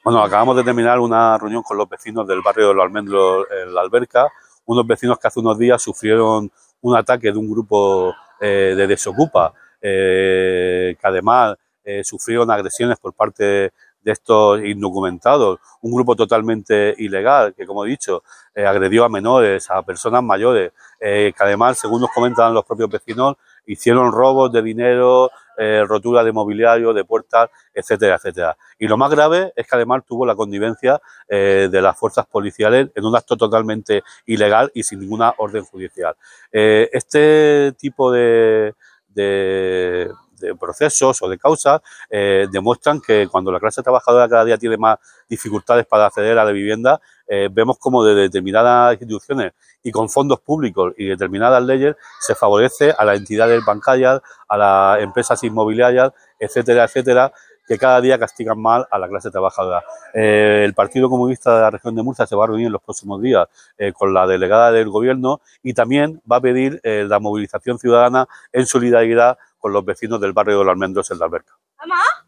Bueno, acabamos de terminar una reunión con los vecinos del barrio de Los Almendros en La Alberca, unos vecinos que hace unos días sufrieron un ataque de un grupo de Desocupa, que además sufrieron agresiones por parte de estos indocumentados, un grupo totalmente ilegal que, como he dicho, agredió a menores, a personas mayores, que además, según nos comentan los propios vecinos, hicieron robos de dinero, rotura de mobiliario, de puertas, etcétera, etcétera. Y lo más grave es que además tuvo la connivencia de las fuerzas policiales en un acto totalmente ilegal y sin ninguna orden judicial. Este tipo de procesos o de causas demuestran que cuando la clase trabajadora cada día tiene más dificultades para acceder a la vivienda, vemos como de determinadas instituciones y con fondos públicos y determinadas leyes se favorece a las entidades bancarias, a las empresas inmobiliarias, etcétera, etcétera, que cada día castigan mal a la clase trabajadora. El Partido Comunista de la región de Murcia se va a reunir en los próximos días con la delegada del Gobierno y también va a pedir la movilización ciudadana en solidaridad con los vecinos del barrio de Los Almendros en La Alberca.